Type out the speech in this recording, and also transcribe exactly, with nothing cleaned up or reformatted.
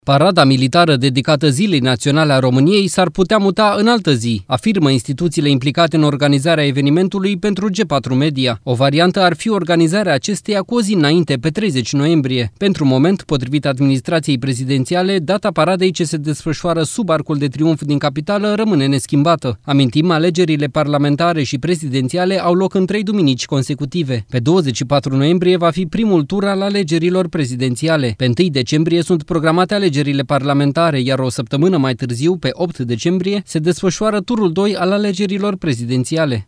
Parada militară dedicată Zilei Naționale a României s-ar putea muta în altă zi, afirmă instituțiile implicate în organizarea evenimentului pentru G patru Media. O variantă ar fi organizarea acesteia cu o zi înainte, pe treizeci noiembrie. Pentru moment, potrivit administrației prezidențiale, data paradei ce se desfășoară sub Arcul de Triunf din capitală rămâne neschimbată. Amintim, alegerile parlamentare și prezidențiale au loc în trei duminici consecutive. Pe douăzeci și patru noiembrie va fi primul tur al alegerilor prezidențiale. Pe întâi decembrie sunt programate alegerile parlamentare, iar o săptămână mai târziu, pe opt decembrie, se desfășoară turul doi al alegerilor prezidențiale.